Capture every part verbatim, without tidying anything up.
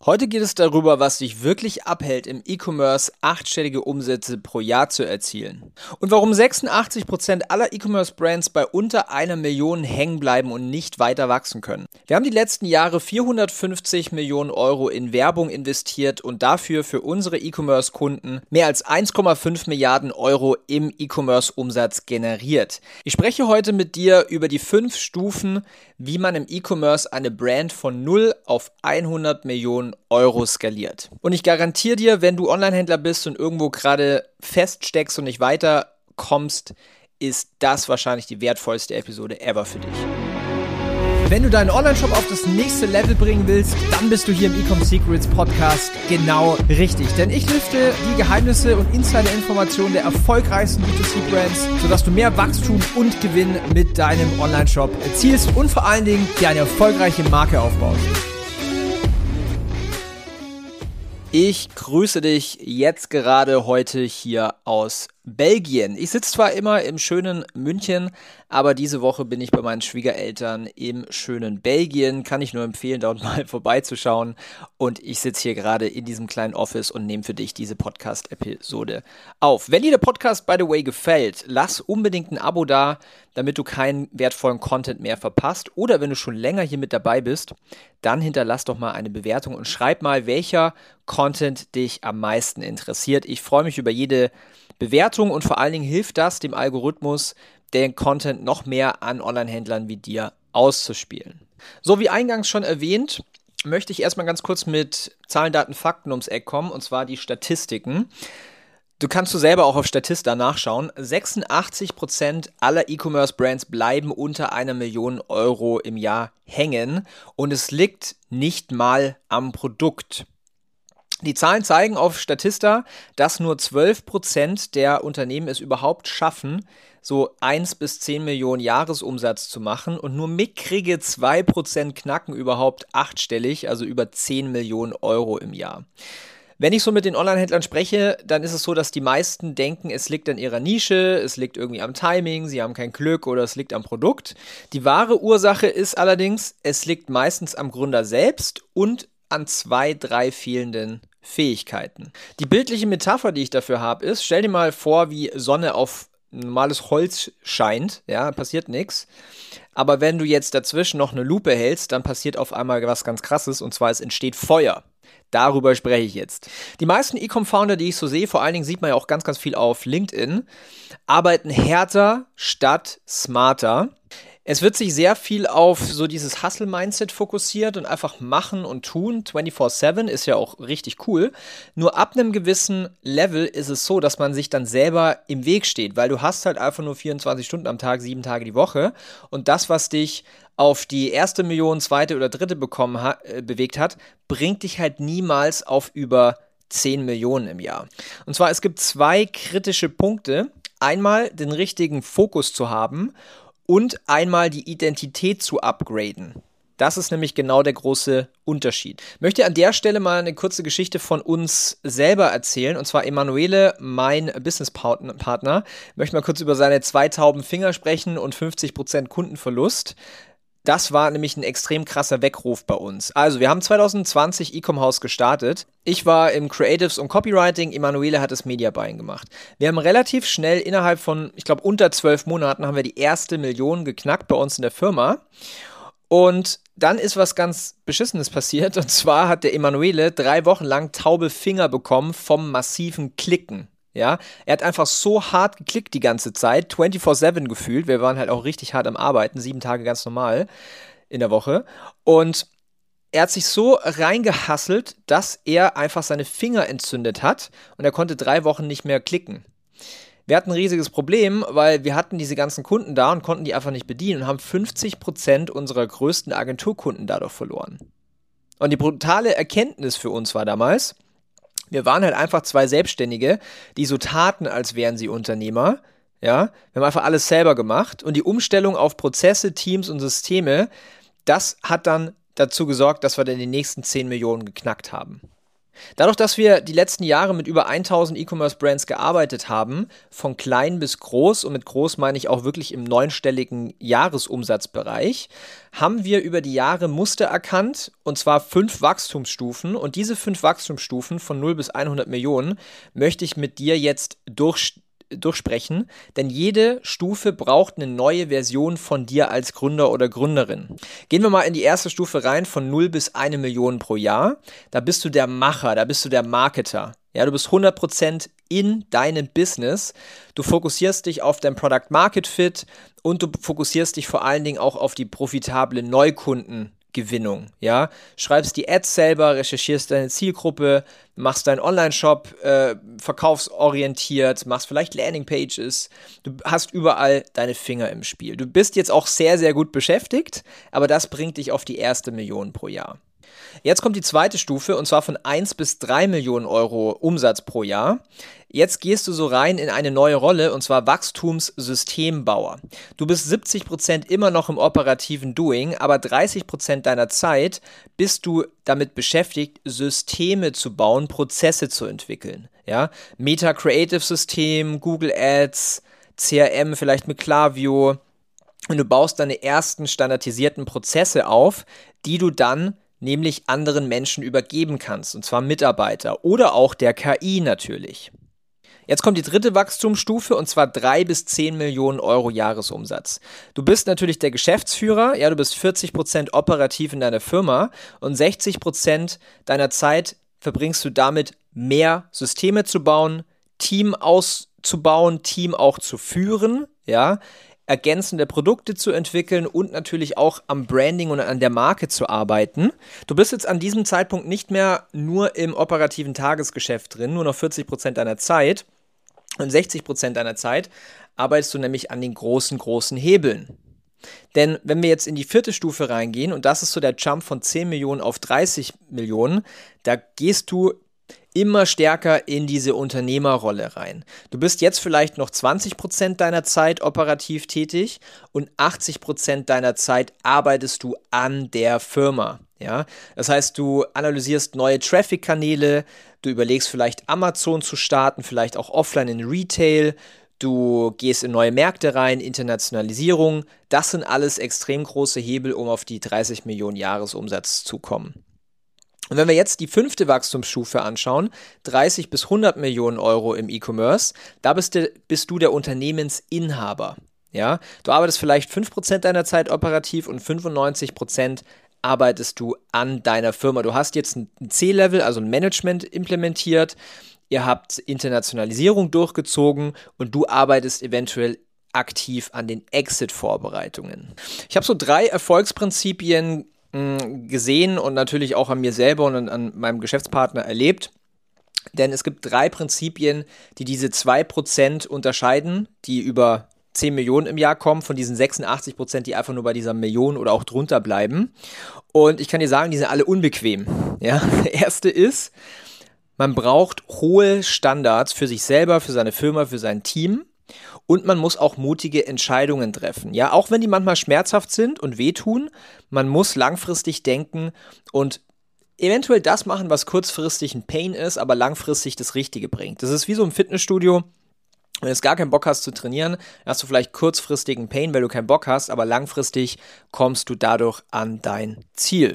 Heute geht es darüber, was dich wirklich abhält, im E-Commerce achtstellige Umsätze pro Jahr zu erzielen. Und warum sechsundachtzig Prozent aller E-Commerce-Brands bei unter einer Million hängen bleiben und nicht weiter wachsen können. Wir haben die letzten Jahre vierhundertfünfzig Millionen Euro in Werbung investiert und dafür für unsere E-Commerce-Kunden mehr als eins Komma fünf Milliarden Euro im E-Commerce-Umsatz generiert. Ich spreche heute mit dir über die fünf Stufen, wie man im E-Commerce eine Brand von null auf hundert Millionen Euro skaliert. Und ich garantiere dir, wenn du Online-Händler bist und irgendwo gerade feststeckst und nicht weiterkommst, ist das wahrscheinlich die wertvollste Episode ever für dich. Wenn du deinen Online-Shop auf das nächste Level bringen willst, dann bist du hier im Ecom Secrets Podcast genau richtig. Denn ich lüfte die Geheimnisse und Insider-Informationen der erfolgreichsten B zwei C-Brands, sodass du mehr Wachstum und Gewinn mit deinem Online-Shop erzielst und vor allen Dingen dir eine erfolgreiche Marke aufbaust. Ich grüße dich jetzt gerade heute hier aus Belgien. Ich sitze zwar immer im schönen München, aber diese Woche bin ich bei meinen Schwiegereltern im schönen Belgien. Kann ich nur empfehlen, dort mal vorbeizuschauen. Und ich sitze hier gerade in diesem kleinen Office und nehme für dich diese Podcast-Episode auf. Wenn dir der Podcast, by the way, gefällt, lass unbedingt ein Abo da, damit du keinen wertvollen Content mehr verpasst. Oder wenn du schon länger hier mit dabei bist, dann hinterlass doch mal eine Bewertung und schreib mal, welcher Content dich am meisten interessiert. Ich freue mich über jede Bewertung und vor allen Dingen hilft das dem Algorithmus, den Content noch mehr an Online-Händlern wie dir auszuspielen. So wie eingangs schon erwähnt, möchte ich erstmal ganz kurz mit Zahlen, Daten, Fakten ums Eck kommen, und zwar die Statistiken. Du kannst du selber auch auf Statista nachschauen. sechsundachtzig Prozent aller E-Commerce-Brands bleiben unter einer Million Euro im Jahr hängen und es liegt nicht mal am Produkt. Die Zahlen zeigen auf Statista, dass nur zwölf Prozent der Unternehmen es überhaupt schaffen, so eins bis zehn Millionen Jahresumsatz zu machen und nur mickrige zwei Prozent knacken überhaupt achtstellig, also über zehn Millionen Euro im Jahr. Wenn ich so mit den Online-Händlern spreche, dann ist es so, dass die meisten denken, es liegt an ihrer Nische, es liegt irgendwie am Timing, sie haben kein Glück oder es liegt am Produkt. Die wahre Ursache ist allerdings, es liegt meistens am Gründer selbst und an zwei, drei fehlenden Fähigkeiten. Die bildliche Metapher, die ich dafür habe, ist, stell dir mal vor, wie Sonne auf normales Holz scheint, ja, passiert nichts. Aber wenn du jetzt dazwischen noch eine Lupe hältst, dann passiert auf einmal was ganz Krasses, und zwar es entsteht Feuer. Darüber spreche ich jetzt. Die meisten E-Com-Founder, die ich so sehe, vor allen Dingen sieht man ja auch ganz, ganz viel auf LinkedIn, arbeiten härter statt smarter. Es wird sich sehr viel auf so dieses Hustle-Mindset fokussiert und einfach machen und tun. vierundzwanzig sieben ist ja auch richtig cool. Nur ab einem gewissen Level ist es so, dass man sich dann selber im Weg steht, weil du hast halt einfach nur vierundzwanzig Stunden am Tag, sieben Tage die Woche. Und das, was dich auf die erste Million, zweite oder dritte bekommen ha- äh, bewegt hat, bringt dich halt niemals auf über zehn Millionen im Jahr. Und zwar, es gibt zwei kritische Punkte. Einmal den richtigen Fokus zu haben und einmal die Identität zu upgraden. Das ist nämlich genau der große Unterschied. Ich möchte an der Stelle mal eine kurze Geschichte von uns selber erzählen. Und zwar Emanuele, mein Businesspartner, möchte mal kurz über seine zwei tauben Finger sprechen und fünfzig Prozent Kundenverlust. Das war nämlich ein extrem krasser Weckruf bei uns. Also, wir haben zwanzig zwanzig Ecom House gestartet. Ich war im Creatives und Copywriting, Emanuele hat das Media Buying gemacht. Wir haben relativ schnell, innerhalb von, ich glaube, unter zwölf Monaten, haben wir die erste Million geknackt bei uns in der Firma. Und dann ist was ganz Beschissenes passiert. Und zwar hat der Emanuele drei Wochen lang taube Finger bekommen vom massiven Klicken. Ja, er hat einfach so hart geklickt die ganze Zeit, vierundzwanzig sieben gefühlt. Wir waren halt auch richtig hart am Arbeiten, sieben Tage ganz normal in der Woche. Und er hat sich so reingehasselt, dass er einfach seine Finger entzündet hat und er konnte drei Wochen nicht mehr klicken. Wir hatten ein riesiges Problem, weil wir hatten diese ganzen Kunden da und konnten die einfach nicht bedienen und haben fünfzig Prozent unserer größten Agenturkunden dadurch verloren. Und die brutale Erkenntnis für uns war damals, wir waren halt einfach zwei Selbstständige, die so taten, als wären sie Unternehmer. Ja, wir haben einfach alles selber gemacht und die Umstellung auf Prozesse, Teams und Systeme, das hat dann dazu gesorgt, dass wir dann die nächsten zehn Millionen geknackt haben. Dadurch, dass wir die letzten Jahre mit über tausend E-Commerce-Brands gearbeitet haben, von klein bis groß, und mit groß meine ich auch wirklich im neunstelligen Jahresumsatzbereich, haben wir über die Jahre Muster erkannt, und zwar fünf Wachstumsstufen. Und diese fünf Wachstumsstufen von null bis hundert Millionen möchte ich mit dir jetzt durch, durchsprechen, denn jede Stufe braucht eine neue Version von dir als Gründer oder Gründerin. Gehen wir mal in die erste Stufe rein, von null bis eine Million pro Jahr. Da bist du der Macher, da bist du der Marketer. Ja, du bist hundert Prozent in deinem Business. Du fokussierst dich auf dein Product Market Fit und du fokussierst dich vor allen Dingen auch auf die profitable Neukundengewinnung. Ja, schreibst die Ads selber, recherchierst deine Zielgruppe, machst deinen Online-Shop äh, verkaufsorientiert, machst vielleicht Landingpages. Du hast überall deine Finger im Spiel. Du bist jetzt auch sehr, sehr gut beschäftigt, aber das bringt dich auf die erste Million pro Jahr. Jetzt kommt die zweite Stufe, und zwar von eins bis drei Millionen Euro Umsatz pro Jahr. Jetzt gehst du so rein in eine neue Rolle, und zwar Wachstumssystembauer. Du bist siebzig Prozent immer noch im operativen Doing, aber dreißig Prozent deiner Zeit bist du damit beschäftigt, Systeme zu bauen, Prozesse zu entwickeln. Ja? Meta Creative System, Google Ads, C R M vielleicht mit Klaviyo. Und du baust deine ersten standardisierten Prozesse auf, die du dann nämlich anderen Menschen übergeben kannst, und zwar Mitarbeiter oder auch der K I natürlich. Jetzt kommt die dritte Wachstumsstufe, und zwar drei bis zehn Millionen Euro Jahresumsatz. Du bist natürlich der Geschäftsführer, ja, du bist vierzig Prozent operativ in deiner Firma und sechzig Prozent deiner Zeit verbringst du damit, mehr Systeme zu bauen, Team auszubauen, Team auch zu führen, ja, ergänzende Produkte zu entwickeln und natürlich auch am Branding und an der Marke zu arbeiten. Du bist jetzt an diesem Zeitpunkt nicht mehr nur im operativen Tagesgeschäft drin, nur noch vierzig Prozent deiner Zeit, und sechzig Prozent deiner Zeit arbeitest du nämlich an den großen, großen Hebeln. Denn wenn wir jetzt in die vierte Stufe reingehen, und das ist so der Jump von zehn Millionen auf dreißig Millionen, da gehst du immer stärker in diese Unternehmerrolle rein. Du bist jetzt vielleicht noch zwanzig Prozent deiner Zeit operativ tätig und achtzig Prozent deiner Zeit arbeitest du an der Firma. Ja? Das heißt, du analysierst neue Traffic-Kanäle, du überlegst vielleicht Amazon zu starten, vielleicht auch offline in Retail, du gehst in neue Märkte rein, Internationalisierung. Das sind alles extrem große Hebel, um auf die dreißig Millionen Jahresumsatz zu kommen. Und wenn wir jetzt die fünfte Wachstumsstufe anschauen, dreißig bis hundert Millionen Euro im E-Commerce, da bist du, bist du der Unternehmensinhaber. Ja? Du arbeitest vielleicht fünf Prozent deiner Zeit operativ und fünfundneunzig Prozent arbeitest du an deiner Firma. Du hast jetzt ein C-Level, also ein Management implementiert, ihr habt Internationalisierung durchgezogen und du arbeitest eventuell aktiv an den Exit-Vorbereitungen. Ich habe so drei Erfolgsprinzipien gesehen und natürlich auch an mir selber und an meinem Geschäftspartner erlebt. Denn es gibt drei Prinzipien, die diese zwei Prozent unterscheiden, die über zehn Millionen im Jahr kommen, von diesen sechsundachtzig Prozent, die einfach nur bei dieser Million oder auch drunter bleiben. Und ich kann dir sagen, die sind alle unbequem. Ja? Der erste ist, man braucht hohe Standards für sich selber, für seine Firma, für sein Team. Und man muss auch mutige Entscheidungen treffen. Ja, auch wenn die manchmal schmerzhaft sind und wehtun, man muss langfristig denken und eventuell das machen, was kurzfristig ein Pain ist, aber langfristig das Richtige bringt. Das ist wie so im Fitnessstudio. Wenn du jetzt gar keinen Bock hast zu trainieren, hast du vielleicht kurzfristigen Pain, weil du keinen Bock hast, aber langfristig kommst du dadurch an dein Ziel.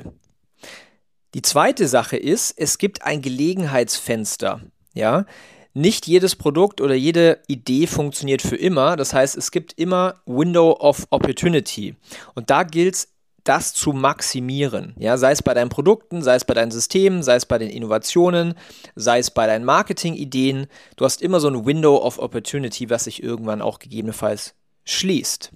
Die zweite Sache ist, es gibt ein Gelegenheitsfenster. Ja, nicht jedes Produkt oder jede Idee funktioniert für immer. Das heißt, es gibt immer Window of Opportunity. Und da gilt es, das zu maximieren. Ja, sei es bei deinen Produkten, sei es bei deinen Systemen, sei es bei den Innovationen, sei es bei deinen Marketingideen. Du hast immer so ein Window of Opportunity, was sich irgendwann auch gegebenenfalls schließt.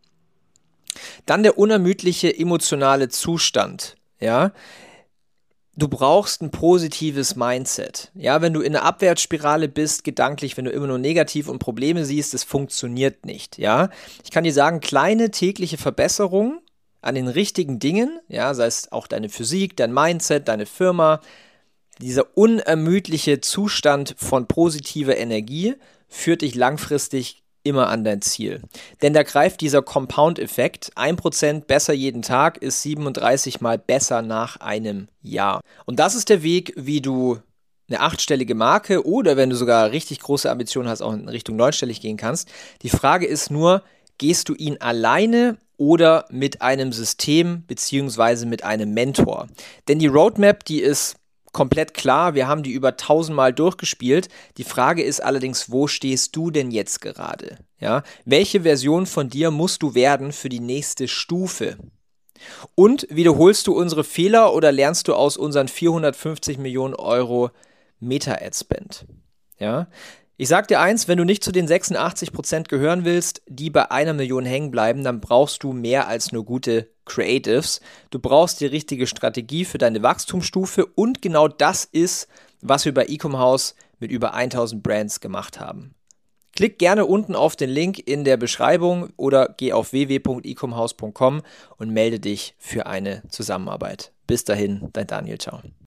Dann der unermüdliche emotionale Zustand. Ja, du brauchst ein positives Mindset. Ja, wenn du in einer Abwärtsspirale bist, gedanklich, wenn du immer nur negativ und Probleme siehst, das funktioniert nicht. Ja, ich kann dir sagen, kleine tägliche Verbesserungen an den richtigen Dingen, ja, sei es auch deine Physik, dein Mindset, deine Firma, dieser unermüdliche Zustand von positiver Energie führt dich langfristig immer an dein Ziel. Denn da greift dieser Compound-Effekt, ein Prozent besser jeden Tag ist siebenunddreißig Mal besser nach einem Jahr. Und das ist der Weg, wie du eine achtstellige Marke oder wenn du sogar richtig große Ambitionen hast, auch in Richtung neunstellig gehen kannst. Die Frage ist nur, gehst du ihn alleine oder mit einem System beziehungsweise mit einem Mentor? Denn die Roadmap, die ist komplett klar, wir haben die über tausendmal durchgespielt. Die Frage ist allerdings, wo stehst du denn jetzt gerade? Ja? Welche Version von dir musst du werden für die nächste Stufe? Und wiederholst du unsere Fehler oder lernst du aus unseren vierhundertfünfzig Millionen Euro Meta-Ad-Spend? Ja? Ich sag dir eins, wenn du nicht zu den sechsundachtzig Prozent gehören willst, die bei einer Million hängen bleiben, dann brauchst du mehr als nur gute Creatives. Du brauchst die richtige Strategie für deine Wachstumsstufe und genau das ist, was wir bei Ecomhouse mit über tausend Brands gemacht haben. Klick gerne unten auf den Link in der Beschreibung oder geh auf w w w punkt ecomhouse punkt com und melde dich für eine Zusammenarbeit. Bis dahin, dein Daniel, ciao.